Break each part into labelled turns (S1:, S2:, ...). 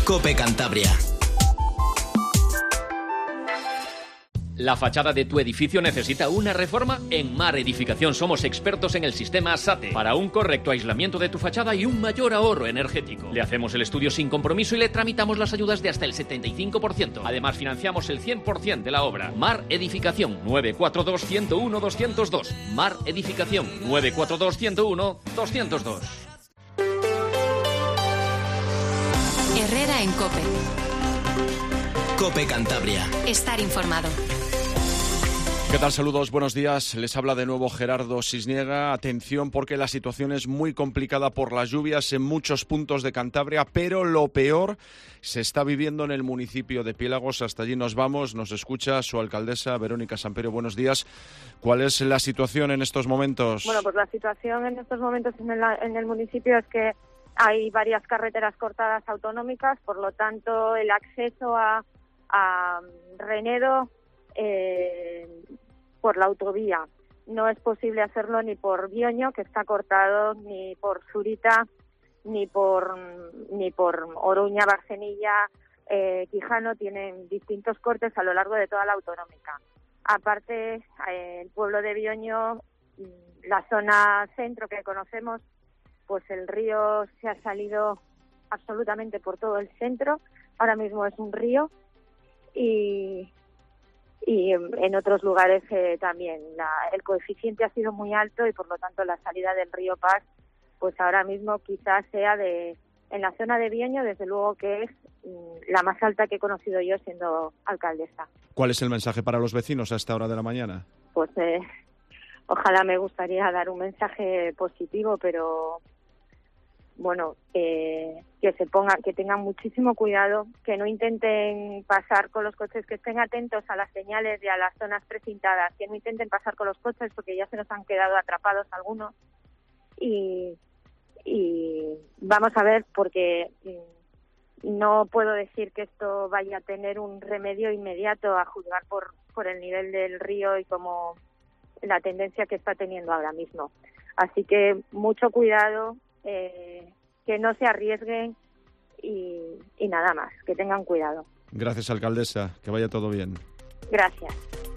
S1: COPE Cantabria.
S2: ¿La fachada de tu edificio necesita una reforma? En Mar Edificación somos expertos en el sistema SATE para un correcto aislamiento de tu fachada y un mayor ahorro energético. Le hacemos el estudio sin compromiso y le tramitamos las ayudas de hasta el 75%. Además, financiamos el 100% de la obra. Mar Edificación 942-101-202. Mar Edificación 942-101-202.
S3: Herrera en COPE.
S1: COPE Cantabria.
S3: Estar informado.
S4: ¿Qué tal? Saludos, buenos días. Les habla de nuevo Gerardo Sisniega. Atención porque la situación es muy complicada por las lluvias en muchos puntos de Cantabria, pero lo peor se está viviendo en el municipio de Piélagos. Hasta allí nos vamos, nos escucha su alcaldesa Verónica Samperio. Buenos días. ¿Cuál es la situación en estos momentos?
S5: Bueno, pues la situación en estos momentos en el municipio es que hay varias carreteras cortadas autonómicas, por lo tanto el acceso a Renedo por la autovía no es posible hacerlo ni por Bioño, que está cortado, ni por Zurita, ni por Oruña, Barcenilla, Quijano. Tienen distintos cortes a lo largo de toda la autonómica. Aparte, el pueblo de Bioño, la zona centro que conocemos, pues el río se ha salido absolutamente por todo el centro. Ahora mismo es un río y en otros lugares también el coeficiente ha sido muy alto y por lo tanto la salida del río Paz pues ahora mismo quizás sea en la zona de Bioño, desde luego que es la más alta que he conocido yo siendo alcaldesa.
S4: ¿Cuál es el mensaje para los vecinos a esta hora de la mañana?
S5: Pues ojalá, me gustaría dar un mensaje positivo, pero bueno, que tengan muchísimo cuidado, que no intenten pasar con los coches, que estén atentos a las señales y a las zonas precintadas, que no intenten pasar con los coches porque ya se nos han quedado atrapados algunos y vamos a ver, porque no puedo decir que esto vaya a tener un remedio inmediato a juzgar por el nivel del río y como la tendencia que está teniendo ahora mismo. Así que mucho cuidado, que no se arriesguen y nada más, que tengan cuidado.
S4: Gracias, alcaldesa. Que vaya todo bien.
S5: Gracias.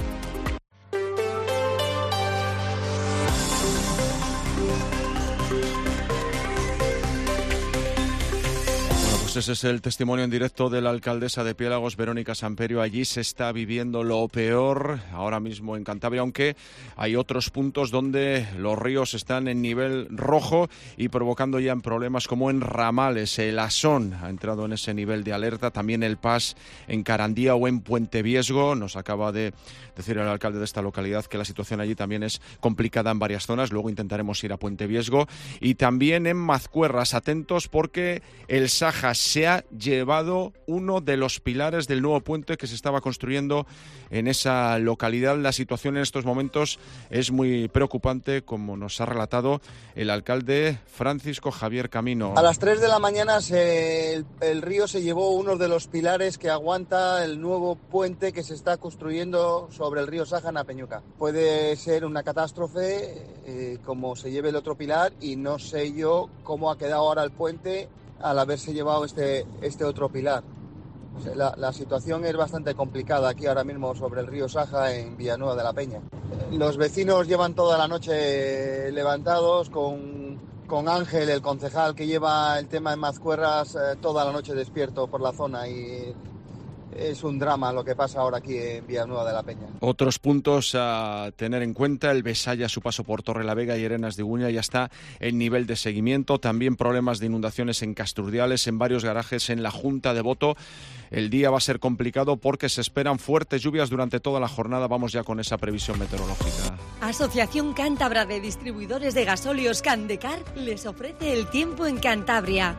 S4: Ese es el testimonio en directo de la alcaldesa de Piélagos, Verónica Samperio. Allí se está viviendo lo peor ahora mismo en Cantabria, aunque hay otros puntos donde los ríos están en nivel rojo y provocando ya problemas, como en Ramales. El Asón ha entrado en ese nivel de alerta, también el Pas en Carandía o en Puente Viesgo. Nos acaba de decir el alcalde de esta localidad que la situación allí también es complicada en varias zonas. Luego intentaremos ir a Puente Viesgo. Y también en Mazcuerras, atentos porque el Saja se ha llevado uno de los pilares del nuevo puente que se estaba construyendo en esa localidad. La situación en estos momentos es muy preocupante, como nos ha relatado el alcalde Francisco Javier Camino.
S6: A las 3 de la mañana el río se llevó uno de los pilares que aguanta el nuevo puente que se está construyendo sobre el río Saja en Apeñuca. Puede ser una catástrofe como se lleve el otro pilar, y no sé yo cómo ha quedado ahora el puente al haberse llevado este otro pilar. O sea, la situación es bastante complicada aquí ahora mismo sobre el río Saja en Villanueva de la Peña. Los vecinos llevan toda la noche levantados con Ángel, el concejal que lleva el tema en Mazcuerras, toda la noche despierto por la zona, y es un drama lo que pasa ahora aquí en Villanueva de la Peña.
S4: Otros puntos a tener en cuenta: el Besaya a su paso por Torrelavega y Arenas de Uña ya está en nivel de seguimiento. También problemas de inundaciones en Casturdiales, en varios garajes en la Junta de Boto. El día va a ser complicado porque se esperan fuertes lluvias durante toda la jornada. Vamos ya con esa previsión meteorológica.
S7: Asociación Cántabra de Distribuidores de Gasóleos Candecar les ofrece el tiempo en Cantabria.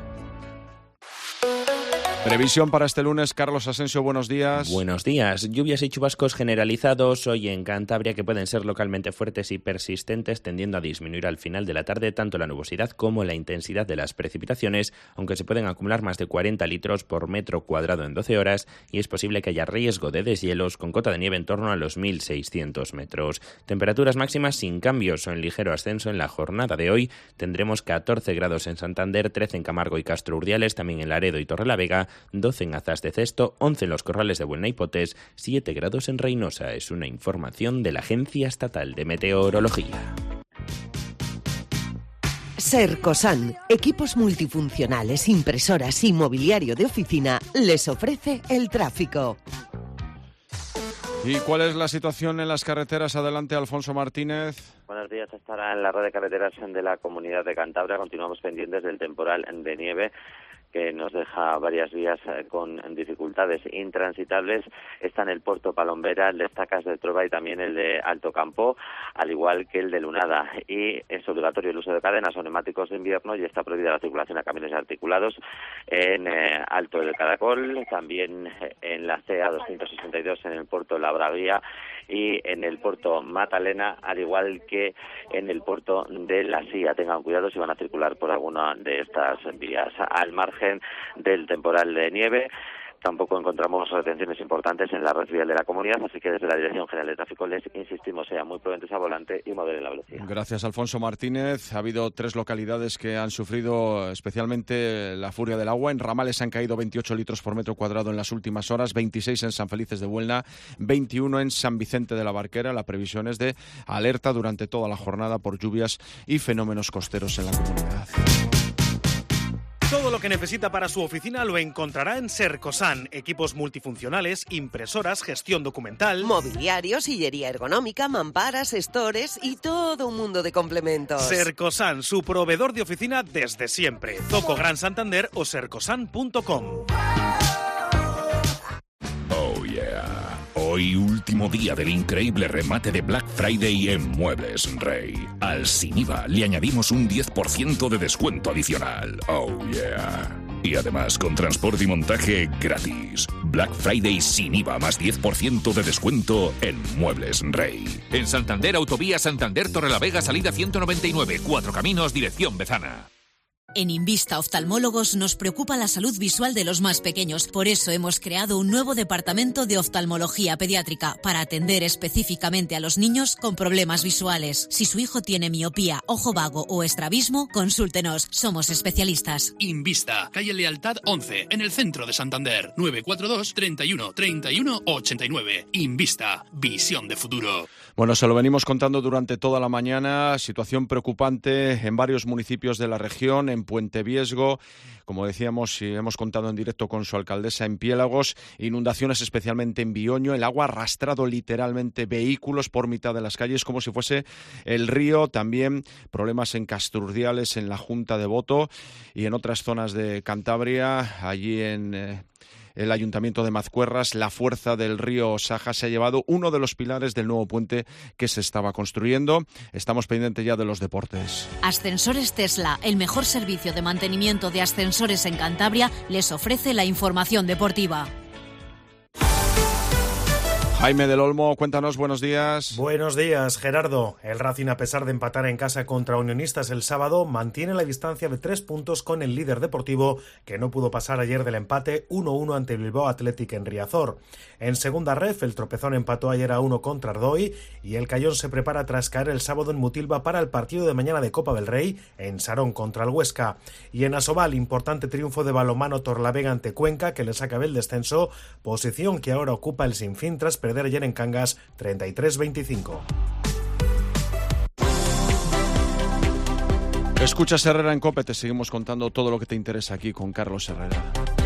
S4: Previsión para este lunes, Carlos Asensio, buenos días.
S8: Buenos días. Lluvias y chubascos generalizados hoy en Cantabria que pueden ser localmente fuertes y persistentes, tendiendo a disminuir al final de la tarde tanto la nubosidad como la intensidad de las precipitaciones, aunque se pueden acumular más de 40 litros por metro cuadrado en 12 horas y es posible que haya riesgo de deshielos con cota de nieve en torno a los 1.600 metros. Temperaturas máximas sin cambios o en ligero ascenso en la jornada de hoy. Tendremos 14 grados en Santander, 13 en Camargo y Castro Urdiales, también en Laredo y Torrelavega, 12 en Azas de Cesto, 11 en los Corrales de Buelna y Potés, 7 grados en Reynosa. Es una información de la Agencia Estatal de Meteorología.
S9: Sercosan, equipos multifuncionales, impresoras y mobiliario de oficina, les ofrece el tráfico.
S4: ¿Y cuál es la situación en las carreteras? Adelante, Alfonso Martínez.
S10: Buenos días. Estará en la red de carreteras de la Comunidad de Cantabria. Continuamos pendientes del temporal de nieve que nos deja varias vías con dificultades intransitables. Está en el Puerto Palombera, el de Estacas de Trova y también el de Alto Campo, al igual que el de Lunada. Y es obligatorio el uso de cadenas o neumáticos de invierno y está prohibida la circulación a camiones articulados en Alto del Caracol, también en la CA 262 en el Puerto La Bravía y en el Puerto Matalena, al igual que en el Puerto de La Silla. Tengan cuidado si van a circular por alguna de estas vías. Al margen del temporal de nieve, tampoco encontramos retenciones importantes en la red vial de la comunidad, así que desde la Dirección General de Tráfico les insistimos, sean muy prudentes al volante y moderen la velocidad.
S4: Gracias, Alfonso Martínez. Ha habido 3 localidades que han sufrido especialmente la furia del agua. En Ramales han caído 28 litros por metro cuadrado en las últimas horas, 26 en San Felices de Buelna, 21 en San Vicente de la Barquera. La previsión es de alerta durante toda la jornada por lluvias y fenómenos costeros en la comunidad.
S11: Todo lo que necesita para su oficina lo encontrará en Sercosan. Equipos multifuncionales, impresoras, gestión documental,
S9: Mobiliario, sillería ergonómica, mamparas, stores y todo un mundo de complementos.
S11: Sercosan, su proveedor de oficina desde siempre. Zoco Gran Santander o sercosan.com.
S12: Oh yeah. Hoy, último día del increíble remate de Black Friday en Muebles Rey. Al sin IVA le añadimos un 10% de descuento adicional. Oh yeah. Y además con transporte y montaje gratis. Black Friday sin IVA más 10% de descuento en Muebles Rey.
S13: En Santander, Autovía Santander Torrelavega, salida 199, 4 Caminos, dirección Bezana.
S14: En Invista Oftalmólogos nos preocupa la salud visual de los más pequeños. Por eso hemos creado un nuevo departamento de oftalmología pediátrica para atender específicamente a los niños con problemas visuales. Si su hijo tiene miopía, ojo vago o estrabismo, consúltenos. Somos especialistas.
S15: Invista, calle Lealtad 11, en el centro de Santander. 942 31 31 89. Invista, visión de futuro.
S4: Bueno, se lo venimos contando durante toda la mañana. Situación preocupante en varios municipios de la región. En Puente Viesgo, como decíamos y hemos contado en directo con su alcaldesa, en Piélagos, inundaciones especialmente en Bioño, el agua ha arrastrado literalmente vehículos por mitad de las calles como si fuese el río, también problemas en Casturdiales, en la Junta de Boto y en otras zonas de Cantabria, allí en el Ayuntamiento de Mazcuerras. La fuerza del río Saja se ha llevado uno de los pilares del nuevo puente que se estaba construyendo. Estamos pendientes ya de los deportes.
S14: Ascensores Tesla, el mejor servicio de mantenimiento de ascensores en Cantabria, les ofrece la información deportiva.
S4: Jaime del Olmo, cuéntanos, buenos días.
S11: Buenos días, Gerardo. El Racing, a pesar de empatar en casa contra Unionistas el sábado, mantiene la distancia de 3 puntos con el líder deportivo, que no pudo pasar ayer del empate 1-1 ante Bilbao Athletic en Riazor. En segunda ref, el Tropezón empató ayer a 1 contra Ardoy y el Cayón se prepara tras caer el sábado en Mutilva para el partido de mañana de Copa del Rey en Sarón contra el Huesca. Y en Asobal, importante triunfo de balonmano Torlavega ante Cuenca, que le saca del descenso, posición que ahora ocupa el Sinfín tras perder ayer en Cangas 33-25.
S4: Escuchas Herrera en COPE, te seguimos contando todo lo que te interesa aquí con Carlos Herrera.